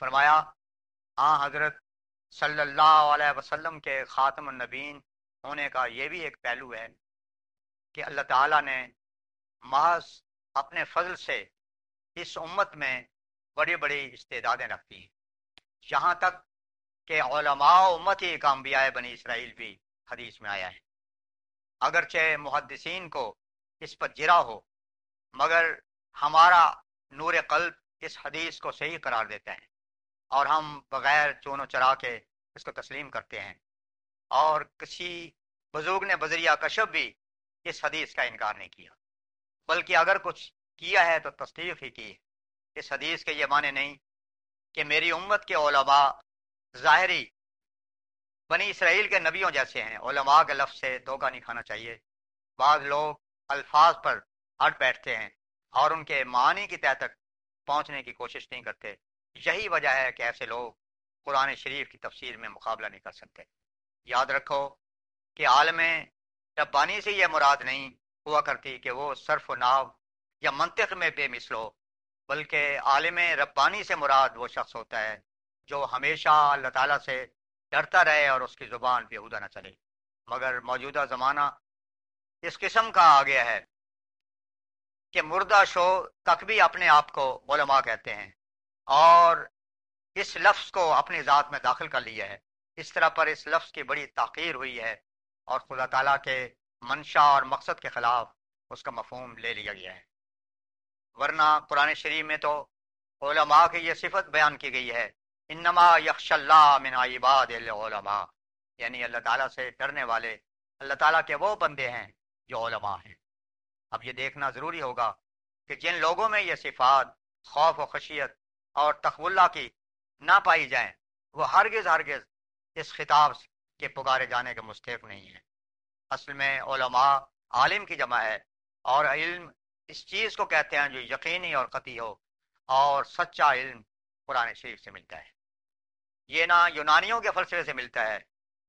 فرمایا ہاں حضرت صلی اللہ علیہ وسلم کے خاتم النبین ہونے کا یہ بھی ایک پہلو ہے کہ اللہ تعالیٰ نے محض اپنے فضل سے اس امت میں بڑی بڑی استعدادیں رکھتی ہیں، یہاں تک کہ علماء امتی کا انبیاء بنی اسرائیل بھی حدیث میں آیا ہے۔ اگرچہ محدثین کو اس پر جرا ہو، مگر ہمارا نور قلب اس حدیث کو صحیح قرار دیتا ہے، اور ہم بغیر چون و چرا کے اس کو تسلیم کرتے ہیں۔ اور کسی بزرگ نے بذریعہ کشف بھی اس حدیث کا انکار نہیں کیا، بلکہ اگر کچھ کیا ہے تو تصدیق ہی کی ہے۔ اس حدیث کے یہ معنی نہیں کہ میری امت کے علماء ظاہری بنی اسرائیل کے نبیوں جیسے ہیں۔ علماء کے لفظ سے دھوکہ نہیں کھانا چاہیے۔ بعض لوگ الفاظ پر اڑ بیٹھتے ہیں اور ان کے معنی کی تہہ تک پہنچنے کی کوشش نہیں کرتے۔ یہی وجہ ہے کہ ایسے لوگ قرآن شریف کی تفسیر میں مقابلہ نہیں کر سکتے۔ یاد رکھو کہ عالم ربانی سے یہ مراد نہیں ہوا کرتی کہ وہ صرف و نحو یا منطق میں بے مثل ہو، بلکہ عالم ربانی سے مراد وہ شخص ہوتا ہے جو ہمیشہ اللہ تعالیٰ سے ڈرتا رہے اور اس کی زبان بیہودہ نہ چلے۔ مگر موجودہ زمانہ اس قسم کا آ گیا ہے کہ مردہ شو تک بھی اپنے آپ کو علماء کہتے ہیں اور اس لفظ کو اپنی ذات میں داخل کر لیا ہے۔ اس طرح پر اس لفظ کی بڑی تاخیر ہوئی ہے اور خدا تعالیٰ کے منشا اور مقصد کے خلاف اس کا مفہوم لے لیا گیا ہے۔ ورنہ قرآن شریف میں تو علماء کی یہ صفت بیان کی گئی ہے، انما یخش اللہ من عباد العلماء، یعنی اللہ تعالیٰ سے ڈرنے والے اللہ تعالیٰ کے وہ بندے ہیں جو علماء ہیں۔ اب یہ دیکھنا ضروری ہوگا کہ جن لوگوں میں یہ صفات خوف و خشیت اور تقوی اللہ کی نہ پائی جائیں، وہ ہرگز اس خطاب کے پکارے جانے کے مستحق نہیں ہیں۔ اصل میں علماء عالم کی جمع ہے، اور علم اس چیز کو کہتے ہیں جو یقینی اور قطعی ہو، اور سچا علم قرآن شریف سے ملتا ہے۔ یہ نہ یونانیوں کے فلسفے سے ملتا ہے،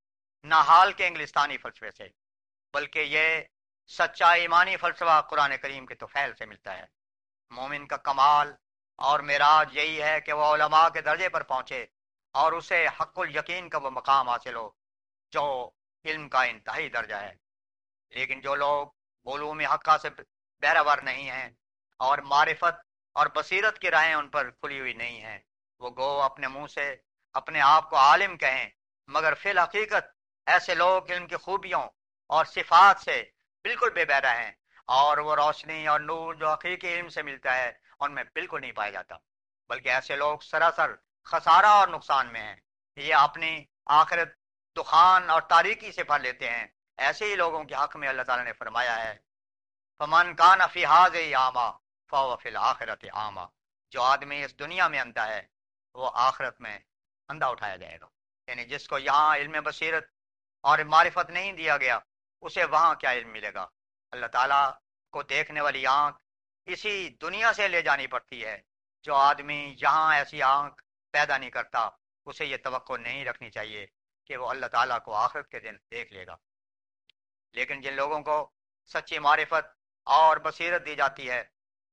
نہ حال کے انگلستانی فلسفے سے، بلکہ یہ سچا ایمانی فلسفہ قرآن کریم کے طفیل سے ملتا ہے۔ مومن کا کمال اور معراج یہی ہے کہ وہ علماء کے درجے پر پہنچے اور اسے حق الیقین کا وہ مقام حاصل ہو جو علم کا انتہائی درجہ ہے۔ لیکن جو لوگ علوم حقہ سے بہرہور نہیں ہیں اور معرفت اور بصیرت کی راہیں ان پر کھلی ہوئی نہیں ہیں، وہ گو اپنے منہ سے اپنے آپ کو عالم کہیں، مگر فی الحقیقت ایسے لوگ علم کی خوبیوں اور صفات سے بالکل بے بہرہ ہیں، اور وہ روشنی اور نور جو حقیقی علم سے ملتا ہے ان میں بالکل نہیں پایا جاتا، بلکہ ایسے لوگ سراسر خسارہ اور نقصان میں ہیں۔ یہ اپنی آخرت دخان اور تاریکی سے بھر لیتے ہیں۔ ایسے ہی لوگوں کے حق میں اللہ تعالیٰ نے فرمایا ہے فمن کان فی ہذہ اعمی فہو فی الآخرۃ اعمی، جو آدمی اس دنیا میں اندھا ہے وہ آخرت میں اندھا اٹھایا جائے گا۔ یعنی جس کو یہاں علم بصیرت اور معرفت نہیں دیا گیا، اسے وہاں کیا علم ملے گا؟ اللہ تعالیٰ کو دیکھنے والی آنکھ اسی دنیا سے لے جانی پڑتی ہے۔ جو آدمی یہاں ایسی آنکھ پیدا نہیں کرتا، اسے یہ توقع نہیں رکھنی چاہیے کہ وہ اللہ تعالیٰ کو آخرت کے دن دیکھ لے گا۔ لیکن جن لوگوں کو سچی معرفت اور بصیرت دی جاتی ہے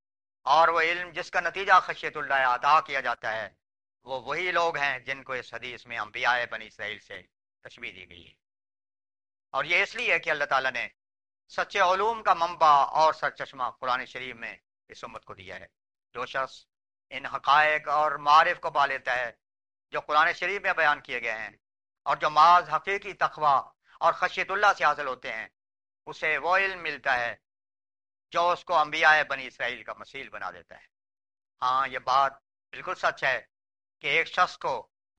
اور وہ علم جس کا نتیجہ خشیت اللہ عطا کیا جاتا ہے، وہ وہی لوگ ہیں جن کو اس حدیث میں انبیاء بنی اسرائیل سے تشبیہ دی گئی ہے۔ اور یہ اس لیے کہ اللہ تعالیٰ نے سچے علوم کا منبع اور سرچشمہ قرآن شریف میں اس امت کو دیا ہے۔ جو شخص ان حقائق اور معارف کو پا لیتا ہے جو قرآن شریف میں بیان کیے گئے ہیں، اور جو محض حقیقی تقوی اور خشیت اللہ سے حاصل ہوتے ہیں، اسے وہ علم ملتا ہے جو اس کو انبیاء بنی اسرائیل کا مثیل بنا دیتا ہے۔ ہاں، یہ بات بالکل سچ ہے کہ ایک شخص کو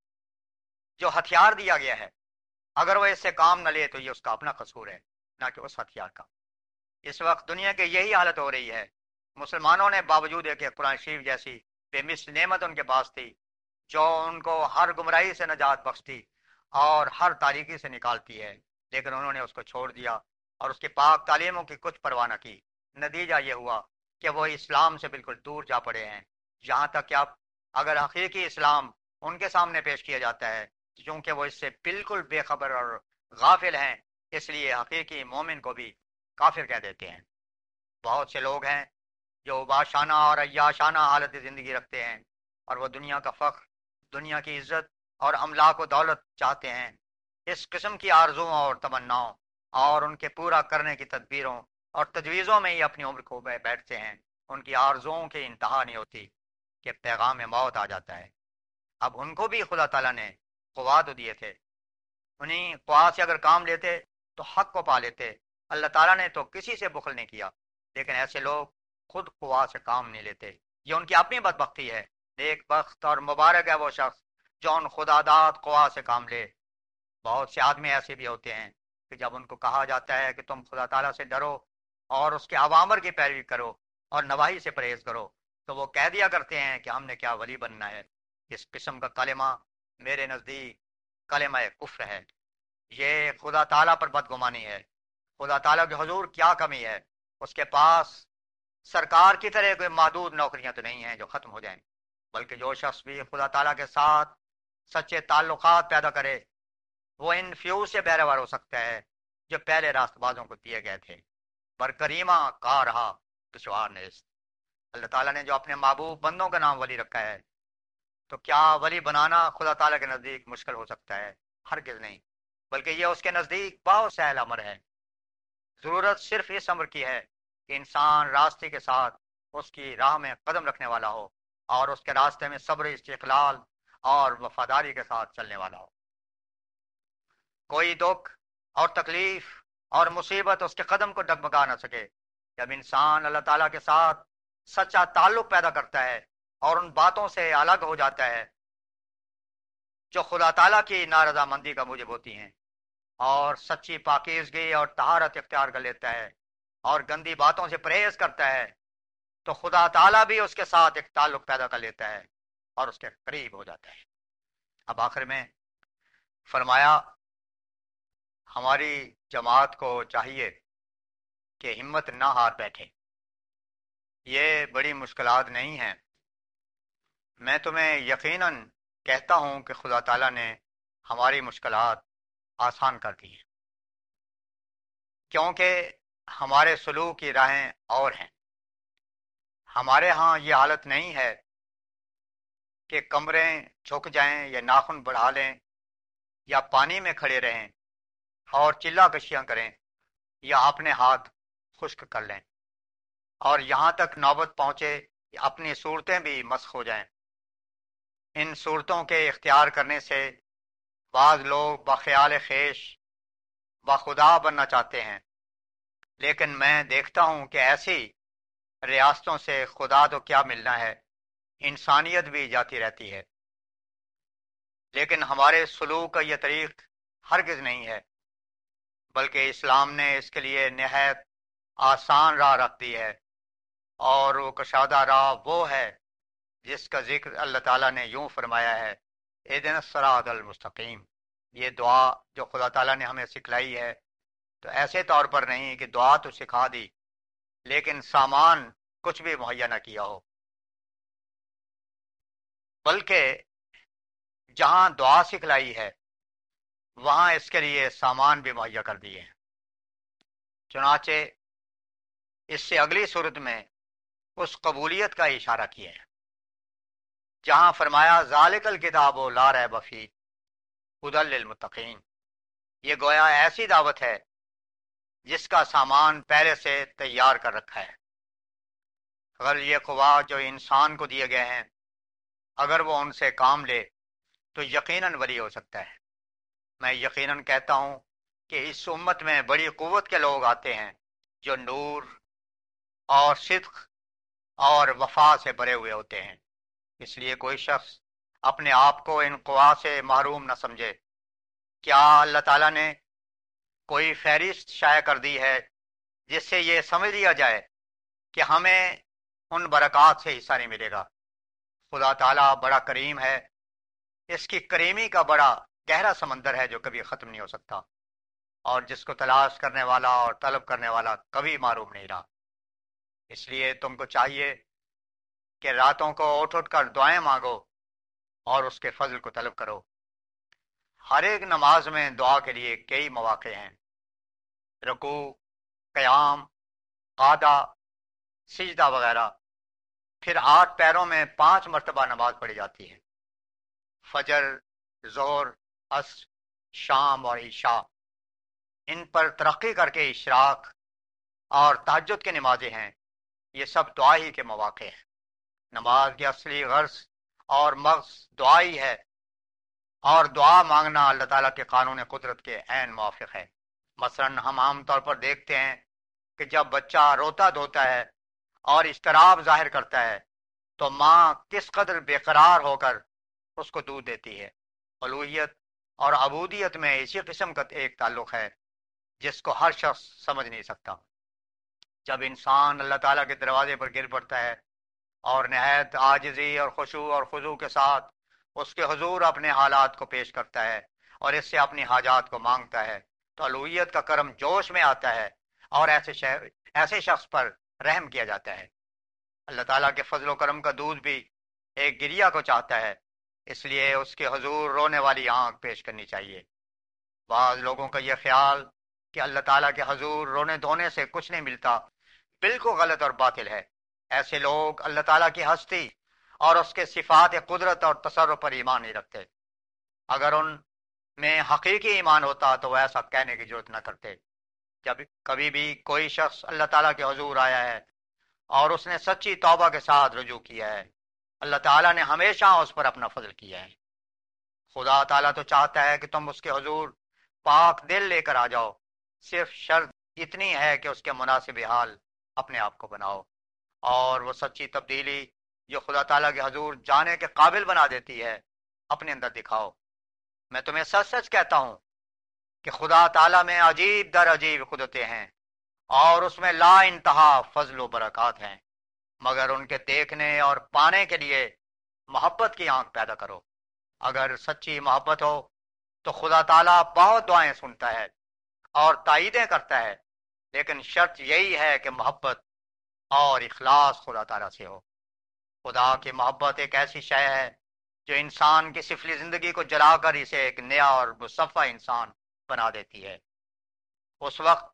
جو ہتھیار دیا گیا ہے، اگر وہ اس سے کام نہ لے تو یہ اس کا اپنا قصور ہے، نہ کہ اس ہتھیار کا۔ اس وقت دنیا کی یہی حالت ہو رہی ہے۔ مسلمانوں نے باوجود ہے کہ قرآن شریف جیسی بے مثل نعمت ان کے پاس تھی جو ان کو ہر گمراہی سے نجات بخشتی اور ہر تاریکی سے نکالتی ہے، لیکن انہوں نے اس کو چھوڑ دیا اور اس کی پاک تعلیموں کی کچھ پرواہ نہ کی۔ نتیجہ یہ ہوا کہ وہ اسلام سے بالکل دور جا پڑے ہیں، یہاں تک کہ اب اگر حقیقی اسلام ان کے سامنے پیش کیا جاتا ہے، چونکہ وہ اس سے بالکل بے خبر اور غافل ہیں، اس لیے حقیقی مومن کو بھی کافر کہہ دیتے ہیں۔ بہت سے لوگ ہیں جو باشانہ اور عیاشانہ حالت زندگی رکھتے ہیں، اور وہ دنیا کا فخر دنیا کی عزت اور املاک و دولت چاہتے ہیں، اس قسم کی آرزوؤں اور تمناؤں اور ان کے پورا کرنے کی تدبیروں اور تجویزوں میں ہی اپنی عمر کو بیٹھتے ہیں۔ ان کی آرزوؤں کی انتہا نہیں ہوتی کہ پیغام موت آ جاتا ہے۔ اب ان کو بھی خدا تعالیٰ نے قوا تو دیے تھے، انہیں قوا سے اگر کام لیتے تو حق کو پا لیتے۔ اللہ تعالیٰ نے تو کسی سے بخل نہیں کیا، لیکن ایسے لوگ خود قوا سے کام نہیں لیتے، یہ ان کی اپنی بدبختی ہے۔ نیک بخت اور مبارک ہے وہ شخص جو ان خدا داد قوا سے کام لے۔ بہت سے آدمی ایسے بھی ہوتے ہیں کہ جب ان کو کہا جاتا ہے کہ تم خدا تعالیٰ سے ڈرو اور اس کے اوامر کی پیروی کرو اور نواہی سے پرہیز کرو، تو وہ کہہ دیا کرتے ہیں کہ ہم نے کیا ولی بننا ہے۔ اس قسم کا کلمہ میرے نزدیک کلمہ کفر ہے، یہ خدا تعالیٰ پر بدگمانی ہے۔ خدا تعالیٰ کے حضور کیا کمی ہے؟ اس کے پاس سرکار کی طرح کوئی محدود نوکریاں تو نہیں ہیں جو ختم ہو جائیں، بلکہ جو شخص بھی خدا تعالیٰ کے ساتھ سچے تعلقات پیدا کرے وہ ان فیوز سے بہرےور ہو سکتا ہے جو پہلے راست بازوں کو دیے گئے تھے۔ برکریمہ کا رہا دشوار نیست۔ اللہ تعالیٰ نے جو اپنے محبوب بندوں کا نام ولی رکھا ہے، تو کیا ولی بنانا خدا تعالیٰ کے نزدیک مشکل ہو سکتا ہے؟ ہرگز نہیں، بلکہ یہ اس کے نزدیک بہت سہل امر ہے۔ ضرورت صرف اس امر کی ہے کہ انسان راستے کے ساتھ اس کی راہ میں قدم رکھنے والا ہو اور اس کے راستے میں صبر، استقلال اور وفاداری کے ساتھ چلنے والا ہو۔ کوئی دکھ اور تکلیف اور مصیبت اس کے قدم کو ڈگمگا نہ سکے۔ جب انسان اللہ تعالیٰ کے ساتھ سچا تعلق پیدا کرتا ہے اور ان باتوں سے الگ ہو جاتا ہے جو خدا تعالیٰ کی نارضامندی کا موجب ہوتی ہیں، اور سچی پاکیزگی اور طہارت اختیار کر لیتا ہے اور گندی باتوں سے پرہیز کرتا ہے، تو خدا تعالیٰ بھی اس کے ساتھ ایک تعلق پیدا کر لیتا ہے اور اس کے قریب ہو جاتا ہے۔ اب آخر میں فرمایا ہماری جماعت کو چاہیے کہ ہمت نہ ہار بیٹھے۔ یہ بڑی مشکلات نہیں ہیں، میں تمہیں یقیناً کہتا ہوں کہ خدا تعالیٰ نے ہماری مشکلات آسان کر دی ہیں، کیونکہ ہمارے سلوک کی راہیں اور ہیں۔ ہمارے ہاں یہ حالت نہیں ہے کہ کمریں جھک جائیں یا ناخن بڑھا لیں یا پانی میں کھڑے رہیں اور چلا کشیاں کریں یا اپنے ہاتھ خشک کر لیں، اور یہاں تک نوبت پہنچے کہ اپنی صورتیں بھی مسخ ہو جائیں۔ ان صورتوں کے اختیار کرنے سے بعض لوگ بخیال خیش بخدا بننا چاہتے ہیں، لیکن میں دیکھتا ہوں کہ ایسی ریاستوں سے خدا تو کیا ملنا ہے، انسانیت بھی جاتی رہتی ہے۔ لیکن ہمارے سلوک کا یہ طریق ہرگز نہیں ہے، بلکہ اسلام نے اس کے لیے نہایت آسان راہ رکھ دی ہے، اور وہ کشادہ راہ وہ ہے جس کا ذکر اللہ تعالیٰ نے یوں فرمایا ہے، اہدنا الصراط المستقیم۔ یہ دعا جو خدا تعالیٰ نے ہمیں سکھلائی ہے، تو ایسے طور پر نہیں کہ دعا تو سکھا دی لیکن سامان کچھ بھی مہیا نہ کیا ہو، بلکہ جہاں دعا سکھلائی ہے وہاں اس کے لیے سامان بھی مہیا کر دیے ہیں۔ چنانچہ اس سے اگلی صورت میں اس قبولیت کا اشارہ کیا ہے جہاں فرمایا ذالک الکتاب لا ریب فیہ ھدی للمتقین۔ یہ گویا ایسی دعوت ہے جس کا سامان پہلے سے تیار کر رکھا ہے۔ اگر یہ قوا جو انسان کو دیے گئے ہیں، اگر وہ ان سے کام لے تو یقیناً ولی ہو سکتا ہے۔ میں یقیناً کہتا ہوں کہ اس امت میں بڑی قوت کے لوگ آتے ہیں جو نور اور صدق اور وفا سے بھرے ہوئے ہوتے ہیں۔ اس لیے کوئی شخص اپنے آپ کو ان قوا سے محروم نہ سمجھے۔ کیا اللہ تعالیٰ نے کوئی فہرست شائع کر دی ہے جس سے یہ سمجھ لیا جائے کہ ہمیں ان برکات سے حصہ نہیں ملے گا؟ خدا تعالیٰ بڑا کریم ہے، اس کی کریمی کا بڑا گہرا سمندر ہے جو کبھی ختم نہیں ہو سکتا، اور جس کو تلاش کرنے والا اور طلب کرنے والا کبھی معروم نہیں رہا۔ اس لیے تم کو چاہیے کہ راتوں کو اٹھ اٹھ کر دعائیں مانگو اور اس کے فضل کو طلب کرو۔ ہر ایک نماز میں دعا کے لیے کئی مواقع ہیں، رکوع، قیام، قعدہ، سجدہ وغیرہ۔ پھر 8 پیروں میں 5 مرتبہ نماز پڑھی جاتی ہے۔ فجر، ظہر، عصر، شام اور عشاء، ان پر ترقی کر کے اشراق اور تہجد کی نمازیں ہیں، یہ سب دعا ہی کے مواقع ہیں۔ نماز کی اصلی غرض اور مغز دعا ہی ہے، اور دعا مانگنا اللہ تعالیٰ کے قانون قدرت کے عین موافق ہے۔ مثلاً ہم عام طور پر دیکھتے ہیں کہ جب بچہ روتا دھوتا ہے اور اضطراب ظاہر کرتا ہے تو ماں کس قدر بے قرار ہو کر اس کو دودھ دیتی ہے۔ الوہیت اور عبودیت میں اسی قسم کا ایک تعلق ہے جس کو ہر شخص سمجھ نہیں سکتا۔ جب انسان اللہ تعالیٰ کے دروازے پر گر پڑتا ہے اور نہایت عاجزی اور خشوع اور خضوع کے ساتھ اس کے حضور اپنے حالات کو پیش کرتا ہے اور اس سے اپنی حاجات کو مانگتا ہے، تو الوہیت کا کرم جوش میں آتا ہے اور ایسے شخص پر رحم کیا جاتا ہے۔ اللہ تعالیٰ کے فضل و کرم کا دودھ بھی ایک گریا کو چاہتا ہے، اس لیے اس کے حضور رونے والی آنکھ پیش کرنی چاہیے۔ بعض لوگوں کا یہ خیال کہ اللہ تعالیٰ کے حضور رونے دھونے سے کچھ نہیں ملتا، بالکل غلط اور باطل ہے۔ ایسے لوگ اللہ تعالیٰ کی ہستی اور اس کے صفات قدرت اور تصرف پر ایمان نہیں رکھتے۔ اگر ان میں حقیقی ایمان ہوتا تو وہ ایسا کہنے کی ضرورت نہ کرتے۔ جب کبھی بھی کوئی شخص اللہ تعالیٰ کے حضور آیا ہے اور اس نے سچی توبہ کے ساتھ رجوع کیا ہے، اللہ تعالیٰ نے ہمیشہ اس پر اپنا فضل کیا ہے۔ خدا تعالیٰ تو چاہتا ہے کہ تم اس کے حضور پاک دل لے کر آ جاؤ، صرف شرط اتنی ہے کہ اس کے مناسب حال اپنے آپ کو بناؤ، اور وہ سچی تبدیلی جو خدا تعالیٰ کے حضور جانے کے قابل بنا دیتی ہے اپنے اندر دکھاؤ۔ میں تمہیں سچ سچ کہتا ہوں کہ خدا تعالیٰ میں عجیب در عجیب قدرتیں ہیں اور اس میں لا انتہا فضل و برکات ہیں، مگر ان کے دیکھنے اور پانے کے لیے محبت کی آنکھ پیدا کرو۔ اگر سچی محبت ہو تو خدا تعالیٰ بہت دعائیں سنتا ہے اور تائیدیں کرتا ہے، لیکن شرط یہی ہے کہ محبت اور اخلاص خدا تعالیٰ سے ہو۔ خدا کی محبت ایک ایسی شے ہے جو انسان کی سفلی زندگی کو جلا کر اسے ایک نیا اور مصفا انسان بنا دیتی ہے۔ اس وقت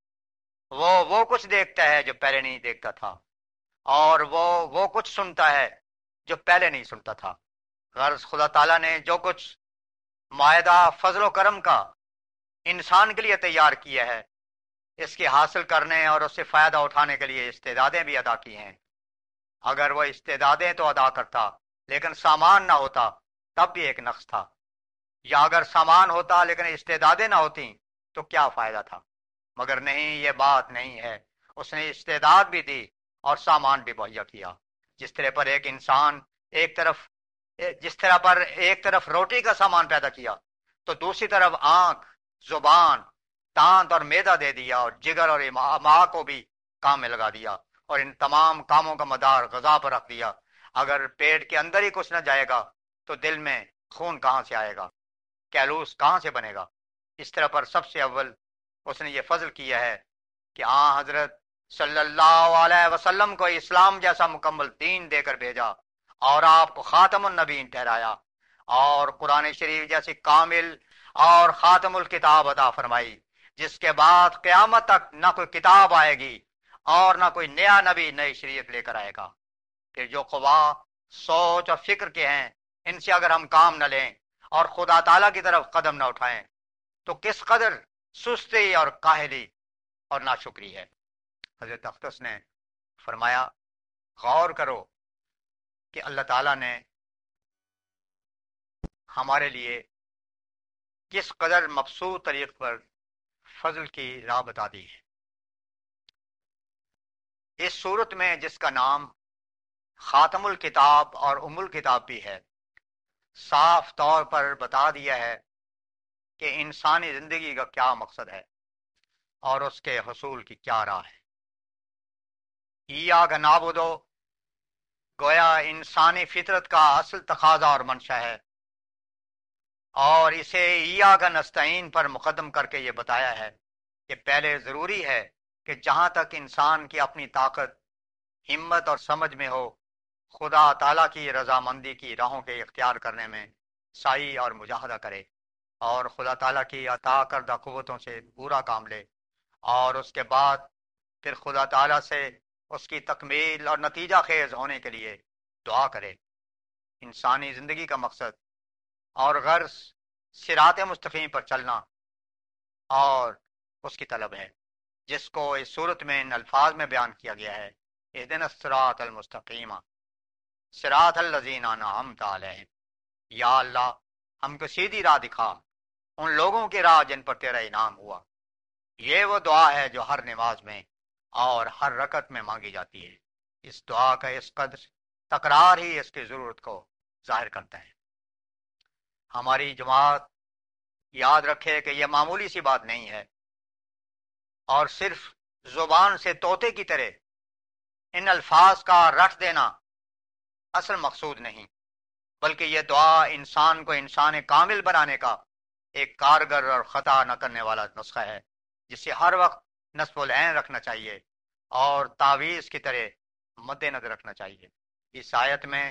وہ کچھ دیکھتا ہے جو پہلے نہیں دیکھتا تھا، اور وہ کچھ سنتا ہے جو پہلے نہیں سنتا تھا۔ غرض خدا تعالیٰ نے جو کچھ معاہدہ فضل و کرم کا انسان کے لیے تیار کیا ہے، اس کے حاصل کرنے اور اس سے فائدہ اٹھانے کے لیے استعدادیں بھی ادا کی ہیں۔ اگر وہ استعدادیں تو ادا کرتا لیکن سامان نہ ہوتا تب بھی ایک نقص تھا، یا اگر سامان ہوتا لیکن استعدادیں نہ ہوتی تو کیا فائدہ تھا؟ مگر نہیں، یہ بات نہیں ہے، اس نے استعداد بھی دی اور سامان بھی مہیا کیا۔ جس طرح پر ایک طرف روٹی کا سامان پیدا کیا تو دوسری طرف آنکھ، زبان، دانت اور معدہ دے دیا، اور جگر اور امعاء کو بھی کام میں لگا دیا، اور ان تمام کاموں کا مدار غذا پر رکھ دیا۔ اگر پیٹ کے اندر ہی کچھ نہ جائے گا تو دل میں خون کہاں سے آئے گا، کیلوس کہاں سے بنے گا؟ اس طرح پر سب سے اول اس نے یہ فضل کیا ہے کہ حضرت صلی اللہ علیہ وسلم کو اسلام جیسا مکمل دین دے کر بھیجا اور آپ کو خاتم النبیین ٹھہرایا، اور قرآن شریف جیسی کامل اور خاتم الکتاب عطا فرمائی، جس کے بعد قیامت تک نہ کوئی کتاب آئے گی اور نہ کوئی نیا نبی نئی شریعت لے کر آئے گا۔ پھر جو قوا سوچ اور فکر کے ہیں، ان سے اگر ہم کام نہ لیں اور خدا تعالیٰ کی طرف قدم نہ اٹھائیں تو کس قدر سستی اور کاہلی اور ناشکری ہے۔ حضرت اختص نے فرمایا، غور کرو کہ اللہ تعالیٰ نے ہمارے لیے کس قدر مبسوط طریق پر فضل کی راہ بتا دی ہے۔ اس صورت میں جس کا نام خاتم الکتاب اور ام الکتاب بھی ہے، صاف طور پر بتا دیا ہے کہ انسانی زندگی کا کیا مقصد ہے اور اس کے حصول کی کیا راہ ہے۔ ایاک نعبدو گویا انسانی فطرت کا اصل تقاضا اور منشا ہے، اور اسے ایاک نستعین پر مقدم کر کے یہ بتایا ہے کہ پہلے ضروری ہے کہ جہاں تک انسان کی اپنی طاقت، ہمت اور سمجھ میں ہو، خدا تعالیٰ کی رضامندی کی راہوں کے اختیار کرنے میں سعی اور مجاہدہ کرے، اور خدا تعالیٰ کی عطا کردہ قوتوں سے پورا کام لے، اور اس کے بعد پھر خدا تعالیٰ سے اس کی تکمیل اور نتیجہ خیز ہونے کے لیے دعا کرے۔ انسانی زندگی کا مقصد اور غرض صراط مستقیم پر چلنا اور اس کی طلب ہے، جس کو اس صورت میں ان الفاظ میں بیان کیا گیا ہے، اہدنا الصراط المستقیم صراط الذین انعمت علیہم۔ یا اللہ ہم کو سیدھی راہ دکھا، ان لوگوں کی راہ جن پر تیرا انعام ہوا۔ یہ وہ دعا ہے جو ہر نماز میں اور ہر رکعت میں مانگی جاتی ہے۔ اس دعا کا اس قدر تکرار ہی اس کی ضرورت کو ظاہر کرتا ہے۔ ہماری جماعت یاد رکھے کہ یہ معمولی سی بات نہیں ہے، اور صرف زبان سے طوطے کی طرح ان الفاظ کا رٹ دینا اصل مقصود نہیں، بلکہ یہ دعا انسان کو انسان کامل بنانے کا ایک کارگر اور خطا نہ کرنے والا نسخہ ہے، جسے ہر وقت نصب العین رکھنا چاہیے اور تعویذ کی طرح مد نظر رکھنا چاہیے۔ اس آیت میں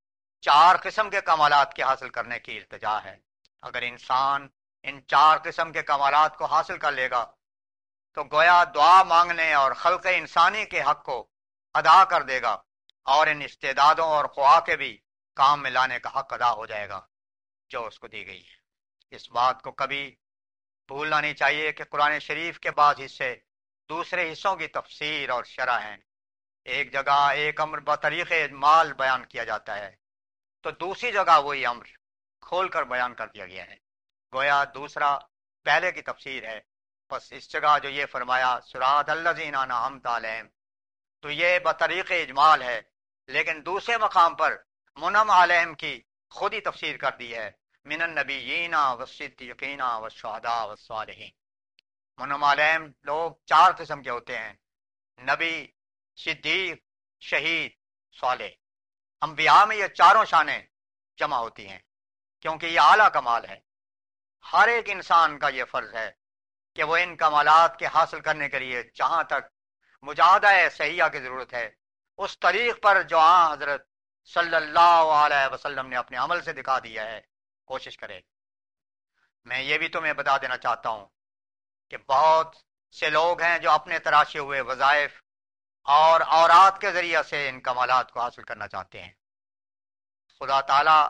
4 قسم کے کمالات کے حاصل کرنے کی التجا ہے۔ اگر انسان ان 4 قسم کے کمالات کو حاصل کر لے گا تو گویا دعا مانگنے اور خلق انسانی کے حق کو ادا کر دے گا، اور ان استعدادوں اور خواہ کے بھی کام میں لانے کا حق ادا ہو جائے گا جو اس کو دی گئی ہے۔ اس بات کو کبھی بھولنا نہیں چاہیے کہ قرآن شریف کے بعض حصے دوسرے حصوں کی تفسیر اور شرح ہیں۔ ایک جگہ ایک امر بطریق اجمال بیان کیا جاتا ہے تو دوسری جگہ وہی امر کھول کر بیان کر دیا گیا ہے، گویا دوسرا پہلے کی تفسیر ہے۔ بس اس جگہ جو یہ فرمایا صراط الذین انعمت علیہم، تو یہ بطریق اجمال ہے، لیکن دوسرے مقام پر منعم علیہم کی خود ہی تفسیر کر دی ہے، من النبیین والصدیقین والشہداء والصالحین۔ منعم علیہم لوگ 4 قسم کے ہوتے ہیں: نبی، صدیق، شہید، صالح۔ انبیاء میں یہ چاروں شانیں جمع ہوتی ہیں کیونکہ یہ اعلیٰ کمال ہے۔ ہر ایک انسان کا یہ فرض ہے کہ وہ ان کمالات کے حاصل کرنے کے لیے جہاں تک مجاہدہ صحیحہ کی ضرورت ہے، اس طریق پر جو حضرت صلی اللہ علیہ وسلم نے اپنے عمل سے دکھا دیا ہے کوشش کرے۔ میں یہ بھی تمہیں بتا دینا چاہتا ہوں کہ بہت سے لوگ ہیں جو اپنے تراشے ہوئے وظائف اور اوراد کے ذریعے سے ان کمالات کو حاصل کرنا چاہتے ہیں۔ خدا تعالی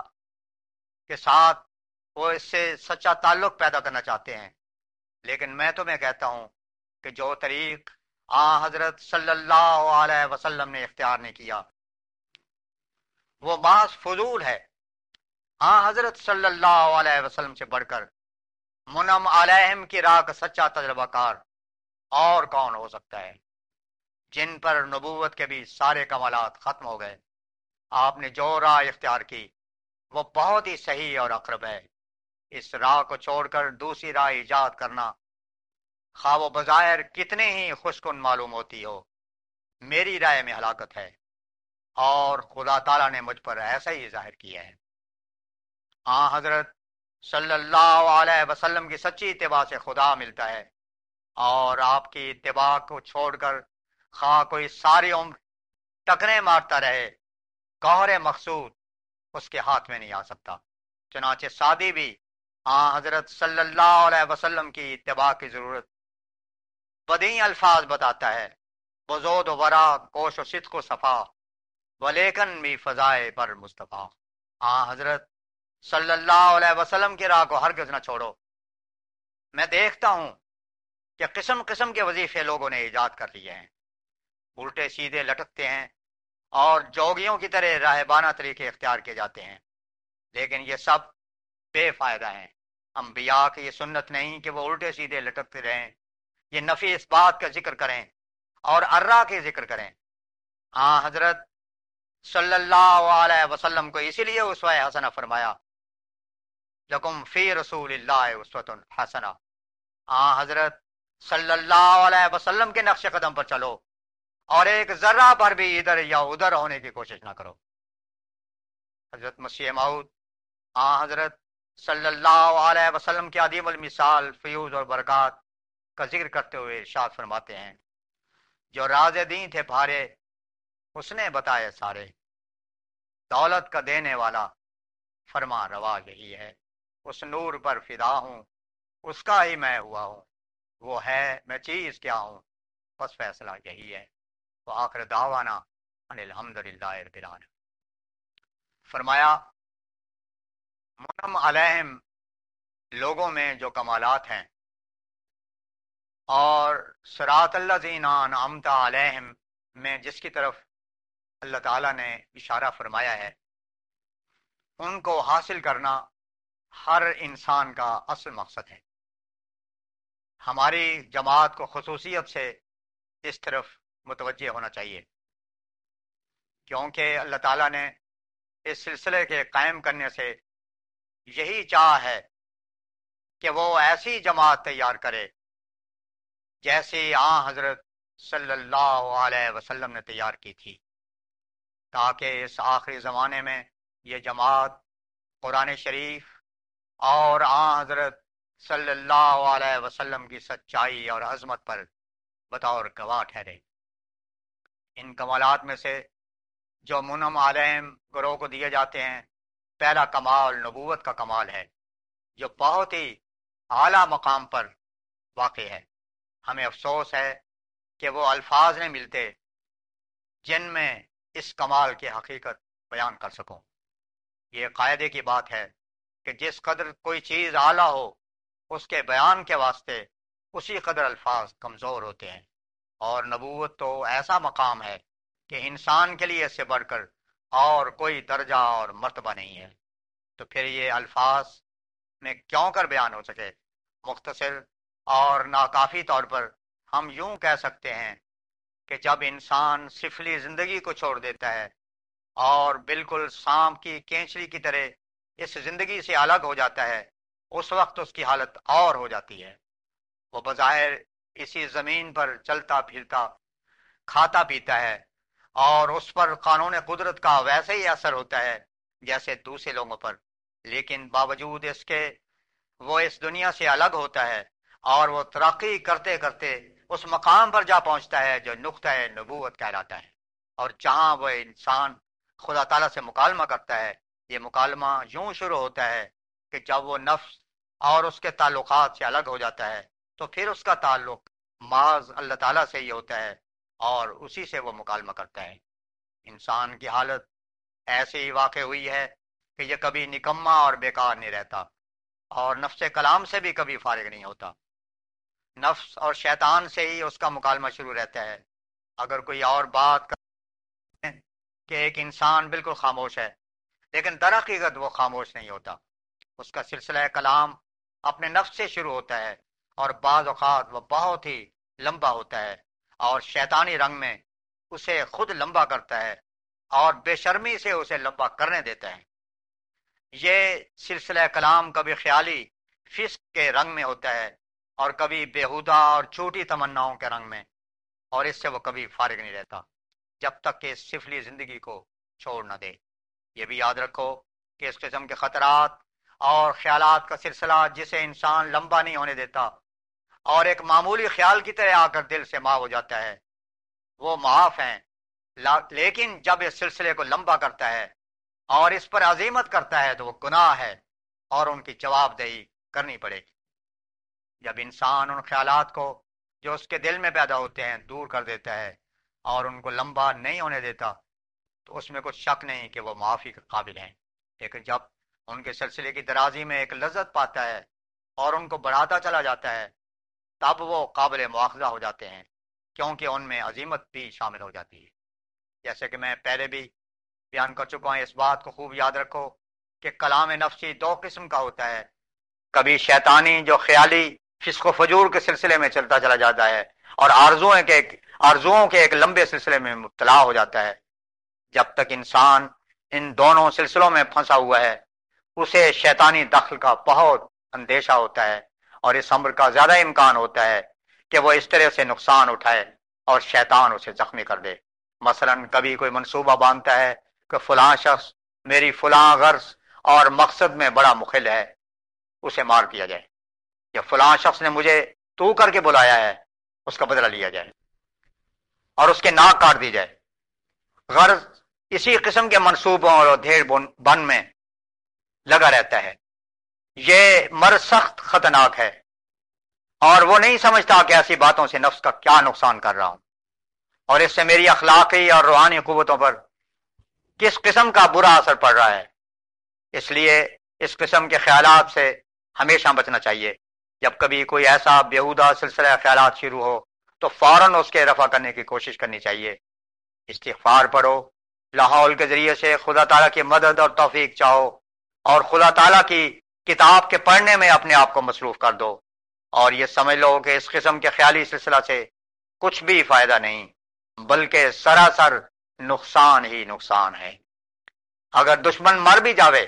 کے ساتھ وہ اس سے سچا تعلق پیدا کرنا چاہتے ہیں، لیکن میں تمہیں کہتا ہوں کہ جو طریق حضرت صلی اللہ علیہ وسلم نے اختیار نہیں کیا وہ محض فضول ہے۔ حضرت صلی اللہ علیہ وسلم سے بڑھ کر منعم علیہم کی راہ کا سچا تجربہ کار اور کون ہو سکتا ہے، جن پر نبوت کے بھی سارے کمالات ختم ہو گئے۔ آپ نے جو راہ اختیار کی وہ بہت ہی صحیح اور اقرب ہے۔ اس راہ کو چھوڑ کر دوسری راہ ایجاد کرنا، خواہ وہ بظاہر کتنے ہی خوش کن معلوم ہوتی ہو، میری رائے میں ہلاکت ہے، اور خدا تعالیٰ نے مجھ پر ایسا ہی ظاہر کیا ہے۔ حضرت صلی اللہ علیہ وسلم کی سچی اتباع سے خدا ملتا ہے، اور آپ کی اتباع کو چھوڑ کر خواہ کوئی ساری عمر ٹکرے مارتا رہے، گوہر مقصود اس کے ہاتھ میں نہیں آ سکتا۔ چنانچہ سعدی بھی حضرت صلی اللہ علیہ وسلم کی اتباع کی ضرورت بدیع الفاظ بتاتا ہے: بزود و ورا، کوش و صدق و صفا، ولیکن بھی فضائے پر مصطفیٰ۔ حضرت صلی اللہ علیہ وسلم کی راہ کو ہرگز نہ چھوڑو۔ میں دیکھتا ہوں کہ قسم قسم کے وظیفے لوگوں نے ایجاد کر لیے ہیں، الٹے سیدھے لٹکتے ہیں اور جوگیوں کی طرح راہبانہ طریقے اختیار کیے جاتے ہیں، لیکن یہ سب بے فائدہ ہیں۔ انبیاء کی یہ سنت نہیں کہ وہ الٹے سیدھے لٹکتے رہیں، یہ نفی اس بات کا ذکر کریں اور ارہ کے ذکر کریں۔ حضرت صلی اللہ علیہ وسلم کو اسی لیے اسوہ حسنہ فرمایا، لکم فی رسول اللہ اسوۃ حسنہ۔ حضرت صلی اللہ علیہ وسلم کے نقش قدم پر چلو اور ایک ذرہ پر بھی ادھر یا ادھر ہونے کی کوشش نہ کرو۔ حضرت مسیح موعود حضرت صلی اللہ علیہ وسلم کے عظیم المثال فیوز اور برکات کا ذکر کرتے ہوئے ارشاد فرماتے ہیں: جو راز دین تھے بھارے اس نے بتائے سارے، دولت کا دینے والا فرما روا یہی ہے، اس نور پر فدا ہوں اس کا ہی میں ہوا ہوں، وہ ہے میں چیز کیا ہوں بس فیصلہ یہی ہے۔ وآخر دعوانا ان الحمدللہ رب العالمین۔ فرمایا منعم علیہم لوگوں میں جو کمالات ہیں، اور صراط الذین انعمت علیہم میں جس کی طرف اللہ تعالیٰ نے اشارہ فرمایا ہے، ان کو حاصل کرنا ہر انسان کا اصل مقصد ہے۔ ہماری جماعت کو خصوصیت سے اس طرف متوجہ ہونا چاہیے، کیونکہ اللہ تعالیٰ نے اس سلسلے کے قائم کرنے سے یہی چاہ ہے کہ وہ ایسی جماعت تیار کرے جیسی حضرت صلی اللہ علیہ وسلم نے تیار کی تھی، تاکہ اس آخری زمانے میں یہ جماعت قرآن شریف اور حضرت صلی اللہ علیہ وسلم کی سچائی اور عظمت پر بطور گواہ ٹھہرے۔ ان کمالات میں سے جو منعم علیہم گروہ کو دیے جاتے ہیں، پہلا کمال نبوت کا کمال ہے، جو بہت ہی اعلیٰ مقام پر واقع ہے۔ ہمیں افسوس ہے کہ وہ الفاظ نہیں ملتے جن میں اس کمال کی حقیقت بیان کر سکوں۔ یہ قاعدے کی بات ہے کہ جس قدر کوئی چیز اعلیٰ ہو، اس کے بیان کے واسطے اسی قدر الفاظ کمزور ہوتے ہیں، اور نبوت تو ایسا مقام ہے کہ انسان کے لیے اس سے بڑھ کر اور کوئی درجہ اور مرتبہ نہیں ہے، تو پھر یہ الفاظ میں کیوں کر بیان ہو سکے۔ مختصر اور ناکافی طور پر ہم یوں کہہ سکتے ہیں کہ جب انسان سفلی زندگی کو چھوڑ دیتا ہے اور بالکل سانپ کی کینچری کی طرح اس زندگی سے الگ ہو جاتا ہے، اس وقت اس کی حالت اور ہو جاتی ہے۔ وہ بظاہر اسی زمین پر چلتا پھرتا کھاتا پیتا ہے، اور اس پر قانون قدرت کا ویسے ہی اثر ہوتا ہے جیسے دوسرے لوگوں پر، لیکن باوجود اس کے وہ اس دنیا سے الگ ہوتا ہے، اور وہ ترقی کرتے کرتے اس مقام پر جا پہنچتا ہے جو نقطہ نبوت کہلاتا ہے، اور جہاں وہ انسان خدا تعالیٰ سے مکالمہ کرتا ہے۔ یہ مکالمہ یوں شروع ہوتا ہے کہ جب وہ نفس اور اس کے تعلقات سے الگ ہو جاتا ہے، تو پھر اس کا تعلق محض اللہ تعالیٰ سے ہی ہوتا ہے، اور اسی سے وہ مکالمہ کرتا ہے۔ انسان کی حالت ایسے ہی واقع ہوئی ہے کہ یہ کبھی نکما اور بیکار نہیں رہتا، اور نفس کلام سے بھی کبھی فارغ نہیں ہوتا۔ نفس اور شیطان سے ہی اس کا مکالمہ شروع رہتا ہے۔ اگر کوئی اور بات کرے کہ ایک انسان بالکل خاموش ہے، لیکن در حقیقت وہ خاموش نہیں ہوتا، اس کا سلسلہ کلام اپنے نفس سے شروع ہوتا ہے، اور بعض اوقات وہ بہت ہی لمبا ہوتا ہے، اور شیطانی رنگ میں اسے خود لمبا کرتا ہے اور بے شرمی سے اسے لمبا کرنے دیتا ہے۔ یہ سلسلہ کلام کبھی خیالی فسق کے رنگ میں ہوتا ہے، اور کبھی بےہودہ اور چھوٹی تمناؤں کے رنگ میں، اور اس سے وہ کبھی فارغ نہیں رہتا جب تک کہ سفلی زندگی کو چھوڑ نہ دے۔ یہ بھی یاد رکھو کہ اس قسم کے خطرات اور خیالات کا سلسلہ جسے انسان لمبا نہیں ہونے دیتا اور ایک معمولی خیال کی طرح آ کر دل سے ماں ہو جاتا ہے، وہ معاف ہیں، لیکن جب اس سلسلے کو لمبا کرتا ہے اور اس پر عزیمت کرتا ہے تو وہ گناہ ہے، اور ان کی جواب دہی کرنی پڑے گی۔ جب انسان ان خیالات کو جو اس کے دل میں پیدا ہوتے ہیں دور کر دیتا ہے اور ان کو لمبا نہیں ہونے دیتا، تو اس میں کچھ شک نہیں کہ وہ معافی کے قابل ہیں، لیکن جب ان کے سلسلے کی درازی میں ایک لذت پاتا ہے اور ان کو بڑھاتا چلا جاتا ہے، تب وہ قابل مواخذہ ہو جاتے ہیں، کیونکہ ان میں عزیمت بھی شامل ہو جاتی ہے۔ جیسے کہ میں پہلے بھی بیان کر چکا ہوں، اس بات کو خوب یاد رکھو کہ کلام نفسی دو قسم کا ہوتا ہے، کبھی شیطانی جو خیالی فسق و فجور کے سلسلے میں چلتا چلا جاتا ہے، اور آرزوؤں کے ایک لمبے سلسلے میں مبتلا ہو جاتا ہے۔ جب تک انسان ان دونوں سلسلوں میں پھنسا ہوا ہے، اسے شیطانی دخل کا بہت اندیشہ ہوتا ہے، اور اس امر کا زیادہ امکان ہوتا ہے کہ وہ اس طرح سے نقصان اٹھائے اور شیطان اسے زخمی کر دے۔ مثلا کبھی کوئی منصوبہ باندھتا ہے کہ فلاں شخص میری فلاں غرض اور مقصد میں بڑا مخل ہے، اسے مار دیا جائے، یا فلاں شخص نے مجھے تو کر کے بلایا ہے، اس کا بدلہ لیا جائے اور اس کے ناک کاٹ دی جائے۔ غرض اسی قسم کے منصوبوں اور دھیر بن میں لگا رہتا ہے۔ یہ مرض سخت خطرناک ہے، اور وہ نہیں سمجھتا کہ ایسی باتوں سے نفس کا کیا نقصان کر رہا ہوں، اور اس سے میری اخلاقی اور روحانی قوتوں پر کس قسم کا برا اثر پڑ رہا ہے۔ اس لیے اس قسم کے خیالات سے ہمیشہ بچنا چاہیے۔ جب کبھی کوئی ایسا بیہودہ سلسلہ خیالات شروع ہو تو فوراً اس کے رفع کرنے کی کوشش کرنی چاہیے۔ استغفار پڑھو، لاحول کے ذریعے سے خدا تعالیٰ کی مدد اور توفیق چاہو، اور خدا تعالیٰ کی کتاب کے پڑھنے میں اپنے آپ کو مصروف کر دو، اور یہ سمجھ لو کہ اس قسم کے خیالی سلسلہ سے کچھ بھی فائدہ نہیں بلکہ سراسر نقصان ہی نقصان ہے۔ اگر دشمن مر بھی جاوے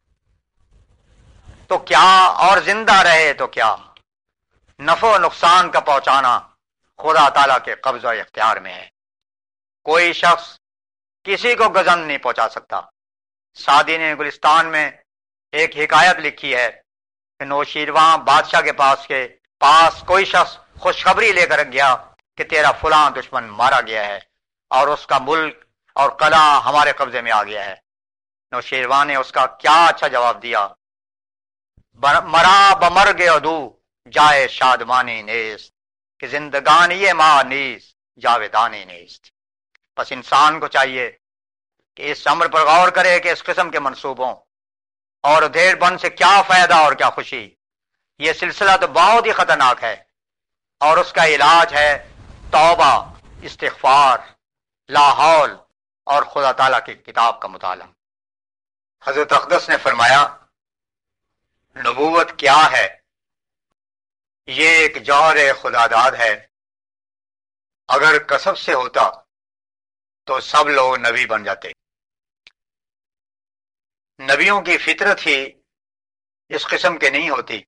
تو کیا، اور زندہ رہے تو کیا، نفع و نقصان کا پہنچانا خدا تعالیٰ کے قبضہ و اختیار میں ہے۔ کوئی شخص کسی کو گزن نہیں پہنچا سکتا۔ سعدی نے گلستان میں ایک حکایت لکھی ہے کہ نوشیروان بادشاہ کے پاس کوئی شخص خوشخبری لے کر گیا کہ تیرا فلاں دشمن مارا گیا ہے اور اس کا ملک اور قلعہ ہمارے قبضے میں آ گیا ہے۔ نوشیروان نے اس کا کیا اچھا جواب دیا، مرا بمرگ عدو جائے شادمانی نیست کہ زندگانی ماں نیز جاویدانی نیست۔ بس انسان کو چاہیے کہ اس امر پر غور کرے کہ اس قسم کے منصوبوں اور ادھیڑ بن سے کیا فائدہ اور کیا خوشی۔ یہ سلسلہ تو بہت ہی خطرناک ہے، اور اس کا علاج ہے توبہ، استغفار، لا حول اور خدا تعالیٰ کی کتاب کا مطالعہ۔ حضرت اقدس نے فرمایا، نبوت کیا ہے؟ یہ ایک جوہر خدا داد ہے۔ اگر کسب سے ہوتا تو سب لوگ نبی بن جاتے۔ نبیوں کی فطرت ہی اس قسم کے نہیں ہوتی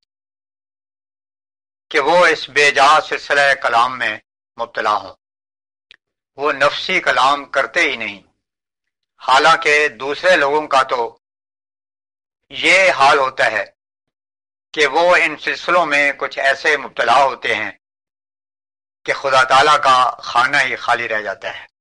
کہ وہ اس بے جا سلسلہ کلام میں مبتلا ہوں۔ وہ نفسی کلام کرتے ہی نہیں، حالانکہ دوسرے لوگوں کا تو یہ حال ہوتا ہے کہ وہ ان سلسلوں میں کچھ ایسے مبتلا ہوتے ہیں کہ خدا تعالیٰ کا خانہ ہی خالی رہ جاتا ہے۔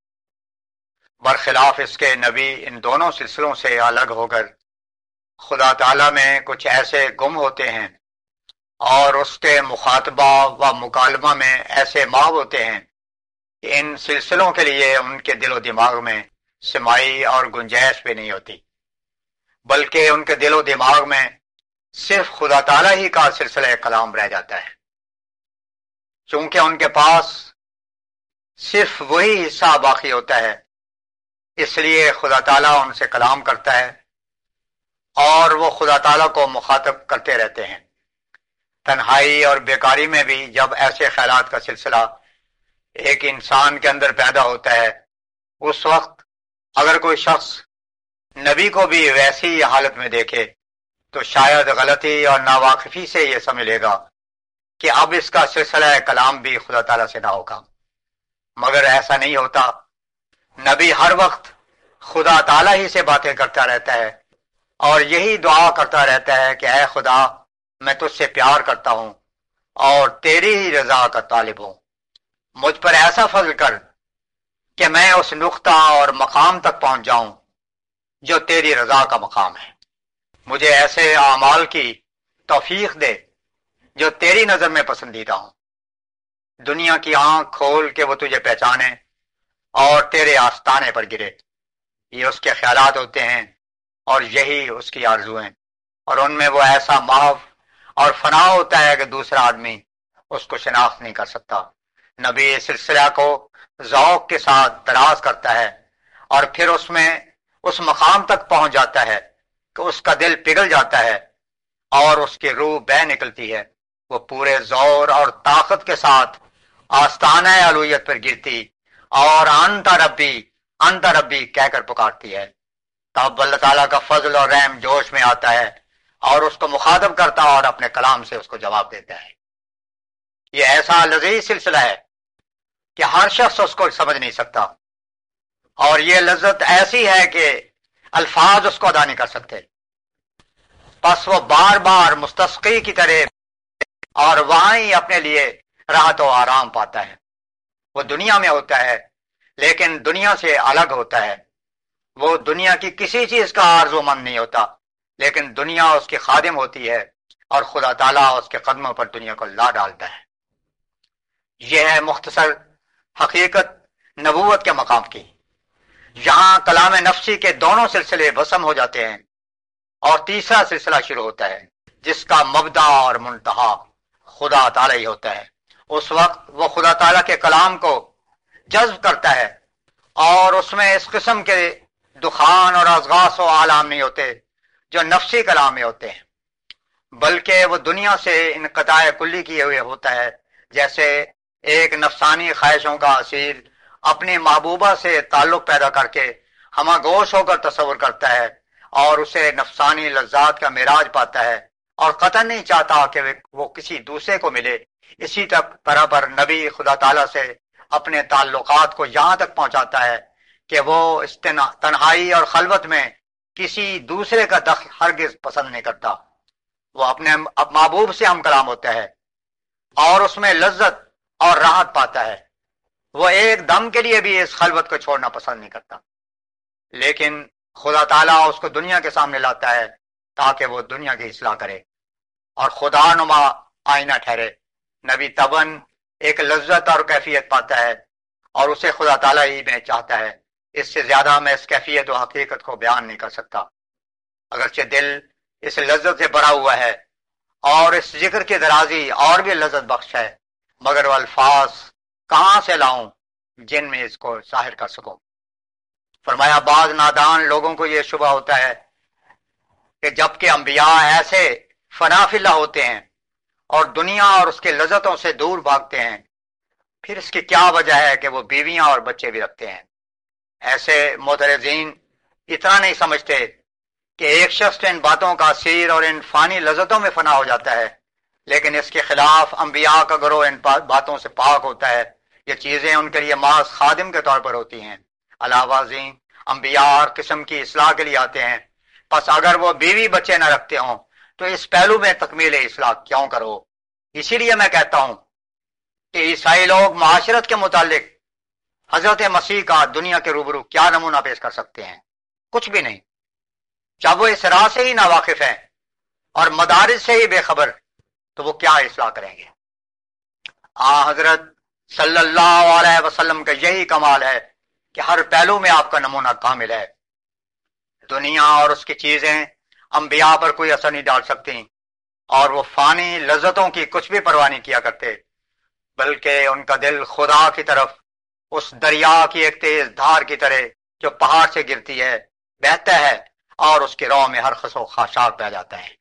برخلاف اس کے نبی ان دونوں سلسلوں سے الگ ہو کر خدا تعالیٰ میں کچھ ایسے گم ہوتے ہیں، اور اس کے مخاطبہ و مکالمہ میں ایسے ماو ہوتے ہیں کہ ان سلسلوں کے لیے ان کے دل و دماغ میں سمائی اور گنجائش بھی نہیں ہوتی، بلکہ ان کے دل و دماغ میں صرف خدا تعالیٰ ہی کا سلسلہ کلام رہ جاتا ہے۔ چونکہ ان کے پاس صرف وہی حصہ باقی ہوتا ہے، اس لیے خدا تعالیٰ ان سے کلام کرتا ہے اور وہ خدا تعالیٰ کو مخاطب کرتے رہتے ہیں۔ تنہائی اور بیکاری میں بھی جب ایسے خیالات کا سلسلہ ایک انسان کے اندر پیدا ہوتا ہے، اس وقت اگر کوئی شخص نبی کو بھی ویسی حالت میں دیکھے تو شاید غلطی اور ناواقفی سے یہ سمجھ لے گا کہ اب اس کا سلسلہ کلام بھی خدا تعالیٰ سے نہ ہوگا، مگر ایسا نہیں ہوتا۔ نبی ہر وقت خدا تعالیٰ ہی سے باتیں کرتا رہتا ہے اور یہی دعا کرتا رہتا ہے کہ اے خدا، میں تجھ سے پیار کرتا ہوں اور تیری ہی رضا کا طالب ہوں۔ مجھ پر ایسا فضل کر کہ میں اس نقطہ اور مقام تک پہنچ جاؤں جو تیری رضا کا مقام ہے۔ مجھے ایسے اعمال کی توفیق دے جو تیری نظر میں پسندیدہ ہوں۔ دنیا کی آنکھ کھول کہ وہ تجھے پہچانے اور تیرے آستانے پر گرے۔ یہ اس کے خیالات ہوتے ہیں اور یہی اس کی آرزویں، اور ان میں وہ ایسا محو اور فنا ہوتا ہے کہ دوسرا آدمی اس کو شناخت نہیں کر سکتا۔ نبی اس سلسلہ کو ذوق کے ساتھ دراز کرتا ہے اور پھر اس میں اس مقام تک پہنچ جاتا ہے کہ اس کا دل پگھل جاتا ہے اور اس کی روح بہہ نکلتی ہے۔ وہ پورے زور اور طاقت کے ساتھ آستانہ الوہیت پر گرتی اور انت ربی کہہ کر پکارتی ہے۔ تب اللہ تعالیٰ کا فضل اور رحم جوش میں آتا ہے اور اس کو مخاطب کرتا اور اپنے کلام سے اس کو جواب دیتا ہے۔ یہ ایسا لذیذ سلسلہ ہے کہ ہر شخص اس کو سمجھ نہیں سکتا، اور یہ لذت ایسی ہے کہ الفاظ اس کو ادا نہیں کر سکتے۔ پس وہ بار بار مستسقی کی طرح اور وہاں ہی اپنے لیے راحت و آرام پاتا ہے۔ وہ دنیا میں ہوتا ہے لیکن دنیا سے الگ ہوتا ہے۔ وہ دنیا کی کسی چیز کا آرزو مند نہیں ہوتا، لیکن دنیا اس کی خادم ہوتی ہے اور خدا تعالیٰ اس کے قدموں پر دنیا کو لا ڈالتا ہے۔ یہ ہے مختصر حقیقت نبوت کے مقام کی۔ یہاں کلام نفسی کے دونوں سلسلے بسم ہو جاتے ہیں اور تیسرا سلسلہ شروع ہوتا ہے جس کا مبدا اور منتہا خدا تعالی ہی ہوتا ہے۔ اس وقت وہ خدا تعالیٰ کے کلام کو جذب کرتا ہے اور اس میں اس قسم کے دخان اور ازغاث و آلام نہیں ہوتے جو نفسی کلام میں ہوتے ہیں، بلکہ وہ دنیا سے انقطاع کلی کیے ہوئے ہوتا ہے، جیسے ایک نفسانی خواہشوں کا اسیر اپنی محبوبہ سے تعلق پیدا کر کے ہمہ گوش ہو کر تصور کرتا ہے اور اسے نفسانی لذات کا معراج پاتا ہے اور قطعاً نہیں چاہتا کہ وہ کسی دوسرے کو ملے۔ اسی طرح پر نبی خدا تعالیٰ سے اپنے تعلقات کو یہاں تک پہنچاتا ہے کہ وہ اس تنہائی اور خلوت میں کسی دوسرے کا دخل ہرگز پسند نہیں کرتا۔ وہ اپنے محبوب سے ہم کلام ہوتا ہے اور اس میں لذت اور راحت پاتا ہے۔ وہ ایک دم کے لیے بھی اس خلوت کو چھوڑنا پسند نہیں کرتا، لیکن خدا تعالیٰ اس کو دنیا کے سامنے لاتا ہے تاکہ وہ دنیا کی اصلاح کرے اور خدا نما آئینہ ٹھہرے۔ نبی تباً ایک لذت اور کیفیت پاتا ہے اور اسے خدا تعالیٰ ہی میں چاہتا ہے۔ اس سے زیادہ میں اس کیفیت و حقیقت کو بیان نہیں کر سکتا، اگرچہ دل اس لذت سے بھرا ہوا ہے اور اس ذکر کی درازی اور بھی لذت بخش ہے، مگر وہ الفاظ کہاں سے لاؤں جن میں اس کو ظاہر کر سکوں۔ فرمایا بعض نادان لوگوں کو یہ شبہ ہوتا ہے کہ جبکہ انبیاء ایسے فنا فی اللہ ہوتے ہیں اور دنیا اور اس کے لذتوں سے دور بھاگتے ہیں، پھر اس کی کیا وجہ ہے کہ وہ بیویاں اور بچے بھی رکھتے ہیں۔ ایسے معترضین اتنا نہیں سمجھتے کہ ایک شخص ان باتوں کا اسیر اور ان فانی لذتوں میں فنا ہو جاتا ہے، لیکن اس کے خلاف انبیاء کا گروہ ان باتوں سے پاک ہوتا ہے۔ یہ چیزیں ان کے لیے محض خادم کے طور پر ہوتی ہیں۔ علاوہ ازیں انبیاء ہر قسم کی اصلاح کے لیے آتے ہیں، پس اگر وہ بیوی بچے نہ رکھتے ہوں تو اس پہلو میں تکمیل اصلاح کیوں کرو؟ اسی لیے میں کہتا ہوں کہ عیسائی لوگ معاشرت کے متعلق حضرت مسیح کا دنیا کے روبرو کیا نمونہ پیش کر سکتے ہیں؟ کچھ بھی نہیں۔ جب وہ اس راہ سے ہی ناواقف ہیں اور مدارس سے ہی بے خبر، تو وہ کیا اصلاح کریں گے؟ حضرت صلی اللہ علیہ وسلم کا یہی کمال ہے کہ ہر پہلو میں آپ کا نمونہ کامل ہے۔ دنیا اور اس کی چیزیں انبیاء پر کوئی اثر نہیں ڈال سکتی اور وہ فانی لذتوں کی کچھ بھی پرواہ نہیں کیا کرتے، بلکہ ان کا دل خدا کی طرف اس دریا کی ایک تیز دھار کی طرح جو پہاڑ سے گرتی ہے بہتا ہے اور اس کے رو میں ہر خس و خاشاک بہ جاتا ہے۔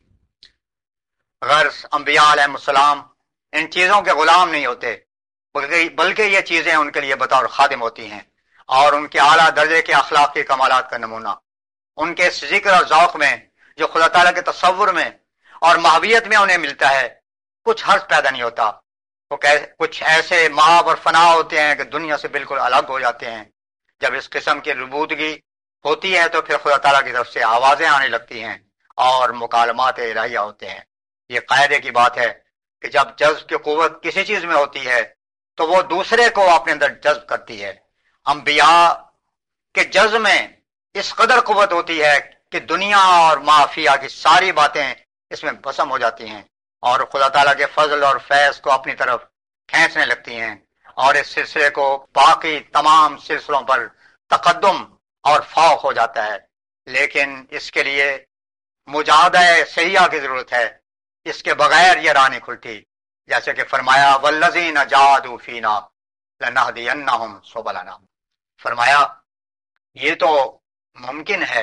غرض انبیاء علیہ السلام ان چیزوں کے غلام نہیں ہوتے، بلکہ یہ چیزیں ان کے لیے بطور خادم ہوتی ہیں اور ان کے اعلیٰ درجے کے اخلاقی کمالات کا نمونہ ان کے اس ذکر اور ذوق میں جو خدا تعالیٰ کے تصور میں اور محویت میں انہیں ملتا ہے کچھ حرج پیدا نہیں ہوتا۔ وہ کچھ ایسے محاب اور فنا ہوتے ہیں کہ دنیا سے بالکل الگ ہو جاتے ہیں۔ جب اس قسم کی ربودگی ہوتی ہے تو پھر خدا تعالیٰ کی طرف سے آوازیں آنے لگتی ہیں اور مکالمات الہیہ ہوتے ہیں۔ یہ قاعدے کی بات ہے کہ جب جذب کی قوت کسی چیز میں ہوتی ہے تو وہ دوسرے کو اپنے اندر جذب کرتی ہے۔ انبیاء کے جذب میں اس قدر قوت ہوتی ہے کہ دنیا اور معافیہ کی ساری باتیں اس میں بھسم ہو جاتی ہیں اور خدا تعالیٰ کے فضل اور فیض کو اپنی طرف کھینچنے لگتی ہیں، اور اس سلسلے کو باقی تمام سلسلوں پر تقدم اور فوق ہو جاتا ہے۔ لیکن اس کے لیے مجاہدہ صحیحہ کی ضرورت ہے، اس کے بغیر یہ راہ نہیں کھلتی، جیسے کہ فرمایا والذین جاہدوا فینا لنہدینہم سبلنا۔ فرمایا یہ تو ممکن ہے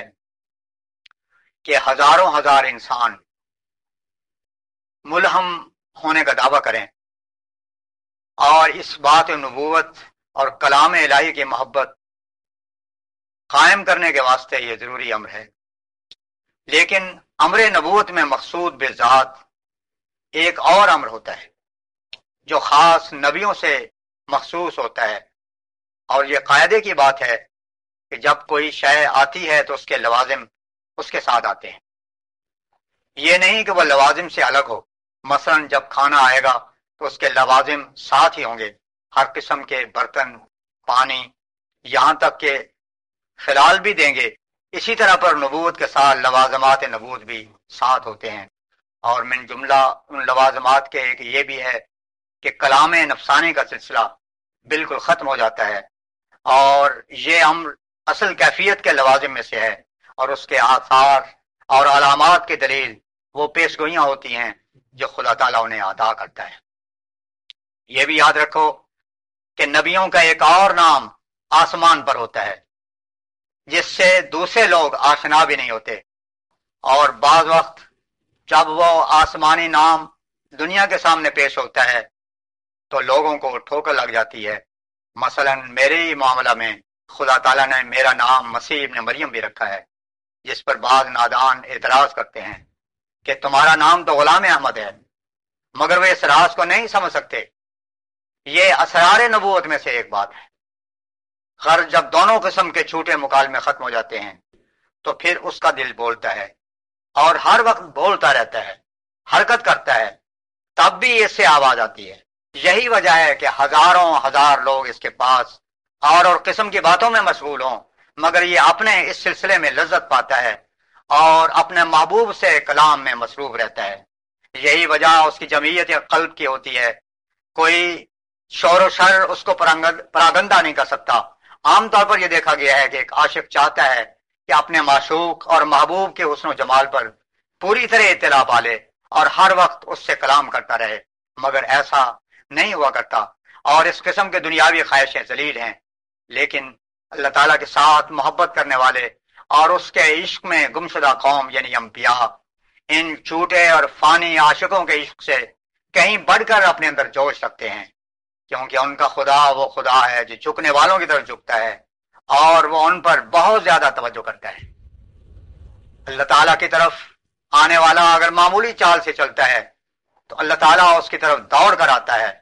کہ ہزاروں ہزار انسان ملہم ہونے کا دعویٰ کریں اور اس بات نبوت اور کلام الہی کی محبت قائم کرنے کے واسطے یہ ضروری امر ہے، لیکن امر نبوت میں مقصود بذات ایک اور امر ہوتا ہے جو خاص نبیوں سے مخصوص ہوتا ہے، اور یہ قاعدے کی بات ہے کہ جب کوئی شے آتی ہے تو اس کے لوازم اس کے ساتھ آتے ہیں۔ یہ نہیں کہ وہ لوازم سے الگ ہو، مثلا جب کھانا آئے گا تو اس کے لوازم ساتھ ہی ہوں گے، ہر قسم کے برتن، پانی، یہاں تک کہ خلال بھی دیں گے۔ اسی طرح پر نبوت کے ساتھ لوازمات نبوت بھی ساتھ ہوتے ہیں، اور من جملہ ان لوازمات کے ایک یہ بھی ہے کہ کلام نفسانی کا سلسلہ بالکل ختم ہو جاتا ہے، اور یہ امر اصل کیفیت کے لوازم میں سے ہے، اور اس کے آثار اور علامات کی دلیل وہ پیشگوئیاں ہوتی ہیں جو خدا تعالیٰ انہیں عطا کرتا ہے۔ یہ بھی یاد رکھو کہ نبیوں کا ایک اور نام آسمان پر ہوتا ہے جس سے دوسرے لوگ آشنا بھی نہیں ہوتے، اور بعض وقت جب وہ آسمانی نام دنیا کے سامنے پیش ہوتا ہے تو لوگوں کو ٹھوکر لگ جاتی ہے۔ مثلا میرے ہی معاملہ میں خدا تعالیٰ نے میرا نام مسیح ابن مریم بھی رکھا ہے، جس پر بعض نادان اعتراض کرتے ہیں کہ تمہارا نام تو غلام احمد ہے، مگر وہ اس راز کو نہیں سمجھ سکتے۔ یہ اسرار نبوت میں سے ایک بات ہے۔ غرض جب دونوں قسم کے جھوٹے مکالمے ختم ہو جاتے ہیں تو پھر اس کا دل بولتا ہے، اور ہر وقت بولتا رہتا ہے، حرکت کرتا ہے، تب بھی اس سے آواز آتی ہے۔ یہی وجہ ہے کہ ہزاروں ہزار لوگ اس کے پاس اور قسم کی باتوں میں مشغول ہوں، مگر یہ اپنے اس سلسلے میں لذت پاتا ہے اور اپنے محبوب سے کلام میں مصروف رہتا ہے۔ یہی وجہ اس کی جمعیت قلب کی ہوتی ہے۔ کوئی شور و شر اس کو پراگندہ نہیں کر سکتا۔ عام طور پر یہ دیکھا گیا ہے کہ ایک عاشق چاہتا ہے کہ اپنے معشوق اور محبوب کے حسن و جمال پر پوری طرح اطلاع پا لے اور ہر وقت اس سے کلام کرتا رہے، مگر ایسا نہیں ہوا کرتا، اور اس قسم کے دنیاوی خواہشیں ذلیل ہیں۔ لیکن اللہ تعالیٰ کے ساتھ محبت کرنے والے اور اس کے عشق میں گمشدہ قوم یعنی انبیاء ان جھوٹے اور فانی عاشقوں کے عشق سے کہیں بڑھ کر اپنے اندر جوش رکھتے ہیں، کیونکہ ان کا خدا وہ خدا ہے جو جھکنے والوں کی طرف جھکتا ہے اور وہ ان پر بہت زیادہ توجہ کرتا ہے۔ اللہ تعالیٰ کی طرف آنے والا اگر معمولی چال سے چلتا ہے تو اللہ تعالیٰ اس کی طرف دوڑ کر آتا ہے۔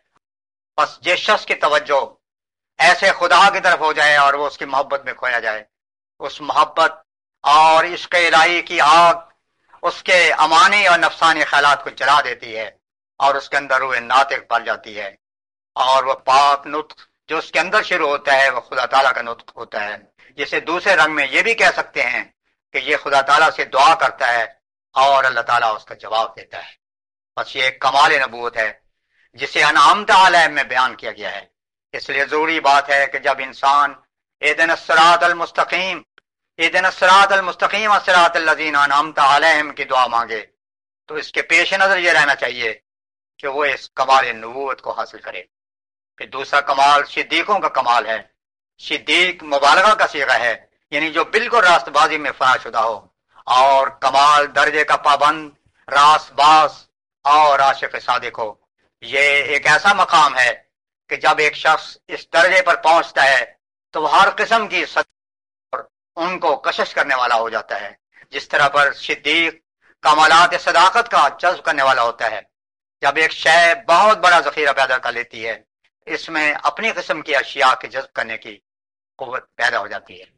بس جس شخص کی توجہ ایسے خدا کی طرف ہو جائے اور وہ اس کی محبت میں کھویا جائے، اس محبت اور عشق الہی کی آگ اس کے امانی اور نفسانی خیالات کو جلا دیتی ہے اور اس کے اندر روح ناطق بھر جاتی ہے، اور وہ پاک نطق جو اس کے اندر شروع ہوتا ہے وہ خدا تعالیٰ کا نطق ہوتا ہے، جسے دوسرے رنگ میں یہ بھی کہہ سکتے ہیں کہ یہ خدا تعالیٰ سے دعا کرتا ہے اور اللہ تعالیٰ اس کا جواب دیتا ہے۔ بس یہ ایک کمال نبوت ہے جسے انعامت علیہم میں بیان کیا گیا ہے۔ اس لیے ضروری بات ہے کہ جب انسان اہدنا الصراط المستقیم اہدنا الصراط المستقیم صراط الذین انعمت علیہم کی دعا مانگے تو اس کے پیش نظر یہ رہنا چاہیے کہ وہ اس کمال نبوت کو حاصل کرے۔ پھر دوسرا کمال صدیقوں کا کمال ہے۔ صدیق مبالغہ کا صیغہ ہے، یعنی جو بالکل راست بازی میں فنا شدہ ہو، اور کمال درجے کا پابند، راست باز اور عاشق صادق ہو۔ یہ ایک ایسا مقام ہے کہ جب ایک شخص اس درجے پر پہنچتا ہے تو وہ ہر قسم کی اور ان کو کشش کرنے والا ہو جاتا ہے، جس طرح پر صدیق کمالات صداقت کا جذب کرنے والا ہوتا ہے۔ جب ایک شے بہت بڑا ذخیرہ پیدا کر لیتی ہے، اس میں اپنی قسم کی اشیاء کے جذب کرنے کی قوت پیدا ہو جاتی ہے۔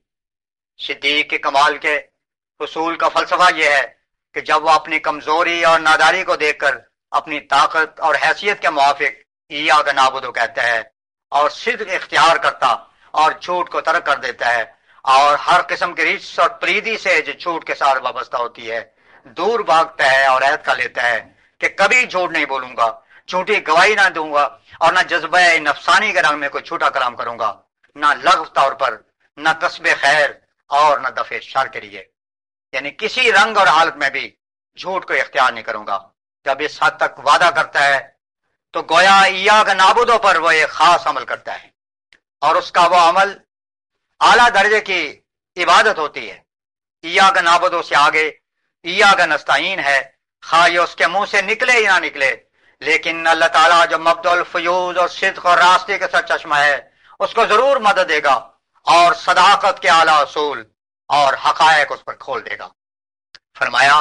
صدیق کے کمال کے حصول کا فلسفہ یہ ہے کہ جب وہ اپنی کمزوری اور ناداری کو دیکھ کر اپنی طاقت اور حیثیت کے موافق ایاک نعبد کہتا ہے اور صدق اختیار کرتا اور جھوٹ کو ترک کر دیتا ہے، اور ہر قسم کی رجس اور پلیدی سے جو جھوٹ کے ساتھ وابستہ ہوتی ہے دور بھاگتا ہے اور عہد کر لیتا ہے کہ کبھی جھوٹ نہیں بولوں گا، جھوٹی گواہی نہ دوں گا، اور نہ جذبہ نفسانی کے رنگ میں کوئی جھوٹا کلام کروں گا، نہ لغو طور پر، نہ کسب خیر اور نہ دفع شر کے لیے، یعنی کسی رنگ اور حالت میں بھی جھوٹ کو اختیار نہیں کروں گا۔ جب اس حد تک وعدہ کرتا ہے تو گویا ایاک نعبدوں پر وہ ایک خاص عمل کرتا ہے، اور اس کا وہ عمل اعلیٰ درجے کی عبادت ہوتی ہے۔ ایاک نعبدوں سے آگے ایاک نستعین ہے، خواہ یہ اس کے منہ سے نکلے یا نہ نکلے، لیکن اللہ تعالیٰ جو مبدع الفیوز اور صدق اور راستے کے سرچشمہ ہے اس کو ضرور مدد دے گا اور صداقت کے اعلیٰ اصول اور حقائق اس پر کھول دے گا۔ فرمایا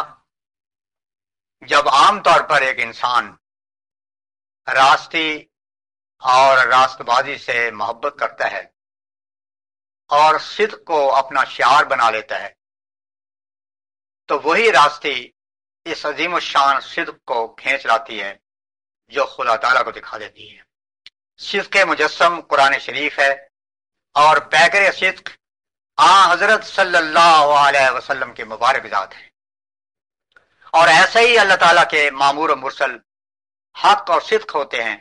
جب عام طور پر ایک انسان راستی اور راست بازی سے محبت کرتا ہے اور صدق کو اپنا شعار بنا لیتا ہے تو وہی راستی اس عظیم الشان صدق کو کھینچ لاتی ہے جو خدا تعالیٰ کو دکھا دیتی ہے۔ صدق مجسم قرآن شریف ہے اور پیکر صدق حضرت صلی اللہ علیہ وسلم کے مبارک ذات ہے، اور ایسے ہی اللہ تعالیٰ کے معمور و مرسل حق اور صدق ہوتے ہیں۔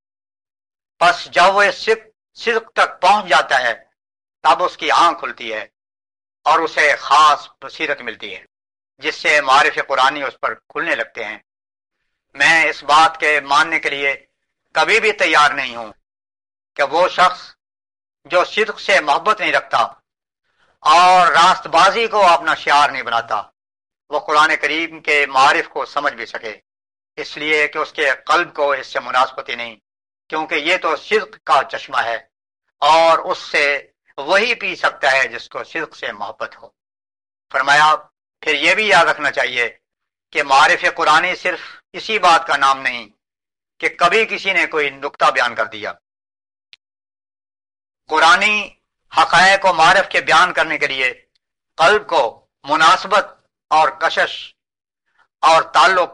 پس جب وہ صدق تک پہنچ جاتا ہے تب اس کی آنکھ کھلتی ہے اور اسے خاص بصیرت ملتی ہے۔ جس سے معارف قرآنی اس پر کھلنے لگتے ہیں۔ میں اس بات کے ماننے کے لیے کبھی بھی تیار نہیں ہوں کہ وہ شخص جو صدق سے محبت نہیں رکھتا اور راست بازی کو اپنا شعار نہیں بناتا، وہ قرآن کریم کے معارف کو سمجھ بھی سکے، اس لیے کہ اس کے قلب کو اس سے مناسبت ہی نہیں، کیونکہ یہ تو صدق کا چشمہ ہے اور اس سے وہی پی سکتا ہے جس کو صدق سے محبت ہو۔ فرمایا پھر یہ بھی یاد رکھنا چاہیے کہ معارف قرآنی صرف اسی بات کا نام نہیں کہ کبھی کسی نے کوئی نکتہ بیان کر دیا۔ قرآنی حقائق و معارف کے بیان کرنے کے لیے قلب کو مناسبت اور کشش اور تعلق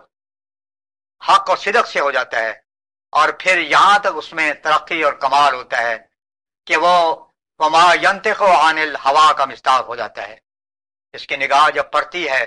حق و صدق سے ہو جاتا ہے، اور پھر یہاں تک اس میں ترقی اور کمال ہوتا ہے کہ وہ وما ینطق عن الہوا کا مصداق ہو جاتا ہے۔ اس کی نگاہ جب پڑتی ہے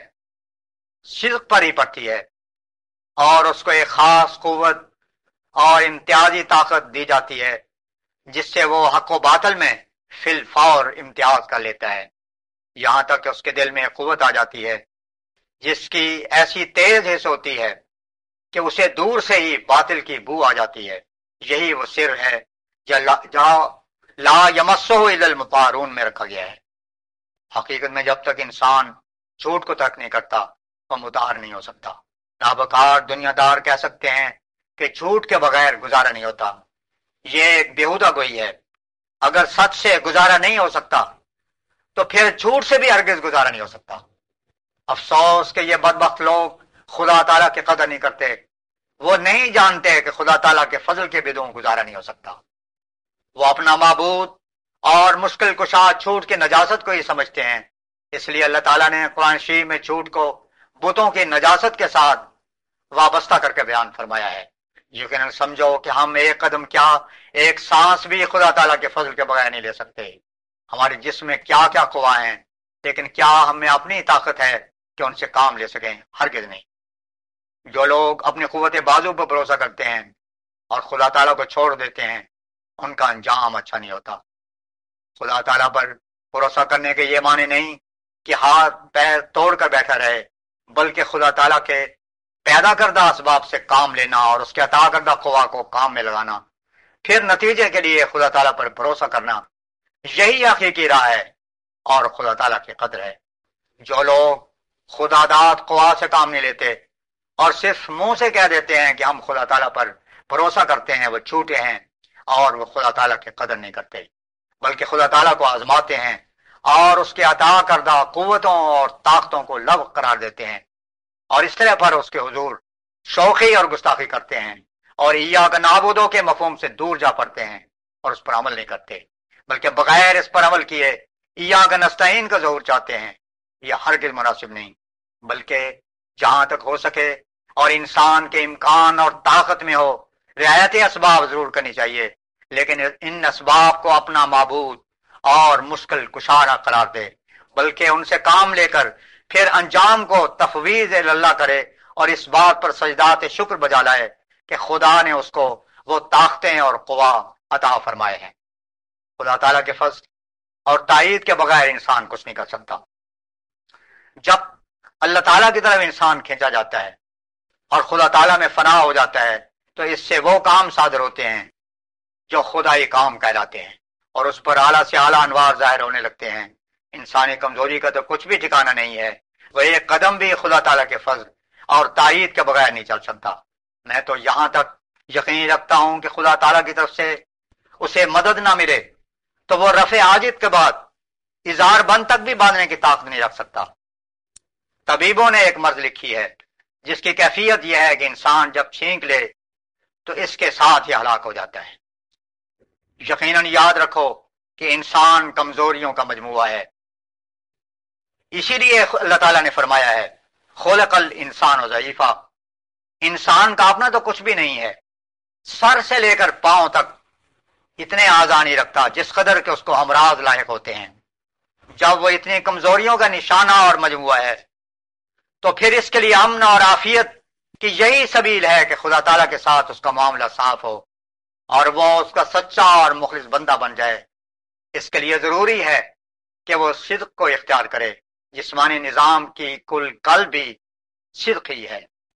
صدق پر ہی پڑتی ہے، اور اس کو ایک خاص قوت اور امتیازی طاقت دی جاتی ہے جس سے وہ حق و باطل میں فی الفور امتیاز کر لیتا ہے، یہاں تک کہ اس کے دل میں قوت آ جاتی ہے جس کی ایسی تیز حس ہوتی ہے کہ اسے دور سے ہی باطل کی بو آ جاتی ہے۔ یہی وہ سر ہے جہاں لا یمسہ الا المطہرون میں رکھا گیا ہے۔ حقیقت میں جب تک انسان جھوٹ کو ترک نہیں کرتا وہ مطہر نہیں ہو سکتا۔ نابکار دنیا دار کہہ سکتے ہیں کہ جھوٹ کے بغیر گزارا نہیں ہوتا، یہ ایک بیہودہ گوئی ہے۔ اگر سچ سے گزارا نہیں ہو سکتا تو پھر جھوٹ سے بھی ہرگز گزارا نہیں ہو سکتا۔ افسوس کہ یہ بدبخت لوگ خدا تعالیٰ کی قدر نہیں کرتے، وہ نہیں جانتے کہ خدا تعالیٰ کے فضل کے بدون گزارا نہیں ہو سکتا۔ وہ اپنا معبود اور مشکل کشا جھوٹ کی نجاست کو ہی سمجھتے ہیں، اس لیے اللہ تعالیٰ نے قرآن شریف میں جھوٹ کو بتوں کی نجاست کے ساتھ وابستہ کر کے بیان فرمایا ہے۔ یقیناً سمجھو کہ ہم ایک قدم کیا ایک سانس بھی خدا تعالیٰ کے فضل کے بغیر نہیں لے سکتے۔ ہمارے جسم میں کیا کیا قوا ہیں، لیکن کیا ہم میں اپنی طاقت ہے کہ ان سے کام لے سکیں؟ ہرگز نہیں۔ جو لوگ اپنی قوت بازو پر بھروسہ کرتے ہیں اور خدا تعالیٰ کو چھوڑ دیتے ہیں ان کا انجام اچھا نہیں ہوتا۔ خدا تعالیٰ پر بھروسہ کرنے کے یہ معنی نہیں کہ ہاتھ پیر توڑ کر بیٹھا رہے، بلکہ خدا تعالیٰ کے پیدا کردہ اسباب سے کام لینا اور اس کے عطا کردہ قوا کو کام میں لگانا، پھر نتیجے کے لیے خدا تعالیٰ پر بھروسہ کرنا، یہی حقیقی راہ ہے اور خدا تعالیٰ کی قدر ہے۔ جو لوگ خدا داد قوا سے کام نہیں لیتے اور صرف منہ سے کہہ دیتے ہیں کہ ہم خدا تعالیٰ پر بھروسہ کرتے ہیں، وہ جھوٹے ہیں اور وہ خدا تعالیٰ کی قدر نہیں کرتے، بلکہ خدا تعالیٰ کو آزماتے ہیں اور اس کے عطا کردہ قوتوں اور طاقتوں کو لغو قرار دیتے ہیں، اور اس طرح پر اس کے حضور شوخی اور گستاخی کرتے ہیں اور ایاک نعبدو کے مفہوم سے دور جا پڑتے ہیں اور اس پر عمل نہیں کرتے، بلکہ بغیر اس پر عمل کیے ایاک نستعین کا ظہور چاہتے ہیں۔ یہ ہرگز مناسب نہیں، بلکہ جہاں تک ہو سکے اور انسان کے امکان اور طاقت میں ہو رعایت اسباب ضرور کرنی چاہیے، لیکن ان اسباب کو اپنا معبود اور مشکل کشارہ قرار دے، بلکہ ان سے کام لے کر پھر انجام کو تفویض اللہ کرے اور اس بات پر سجدات شکر بجا لائے کہ خدا نے اس کو وہ طاقتیں اور قوا عطا فرمائے ہیں۔ خدا تعالیٰ کے فضل اور تائید کے بغیر انسان کچھ نہیں کر سکتا۔ جب اللہ تعالیٰ کی طرف انسان کھینچا جاتا ہے اور خدا تعالیٰ میں فنا ہو جاتا ہے تو اس سے وہ کام صادر ہوتے ہیں جو خدائی کام کہلاتے ہیں، اور اس پر اعلیٰ سے اعلیٰ انوار ظاہر ہونے لگتے ہیں۔ انسانی کمزوری کا تو کچھ بھی ٹھکانہ نہیں ہے، وہ ایک قدم بھی خدا تعالیٰ کے فضل اور تائید کے بغیر نہیں چل سکتا۔ میں تو یہاں تک یقین رکھتا ہوں کہ خدا تعالیٰ کی طرف سے اسے مدد نہ ملے تو وہ رفع حاجت کے بعد اظہار بند تک بھی باندھنے کی طاقت نہیں رکھ سکتا۔ طبیبوں نے ایک مرض لکھی ہے جس کی کیفیت یہ ہے کہ انسان جب چھینک لے تو اس کے ساتھ ہی ہلاک ہو جاتا ہے۔ یقیناً یاد رکھو کہ انسان کمزوریوں کا مجموعہ ہے، اسی لیے اللہ تعالیٰ نے فرمایا ہے خلق الانسان ضعیفا، انسان کا اپنا تو کچھ بھی نہیں ہے، سر سے لے کر پاؤں تک اتنے اعضاء نہیں رکھتا جس قدر کہ اس کو امراض لاحق ہوتے ہیں۔ جب وہ اتنی کمزوریوں کا نشانہ اور مجموعہ ہے تو پھر اس کے لیے امن اور عافیت کی یہی سبیل ہے کہ خدا تعالیٰ کے ساتھ اس کا معاملہ صاف ہو اور وہ اس کا سچا اور مخلص بندہ بن جائے۔ اس کے لیے ضروری ہے کہ وہ صدق کو اختیار کرے جسمانی نظام کی کل قلب بھی صدق ہی ہے۔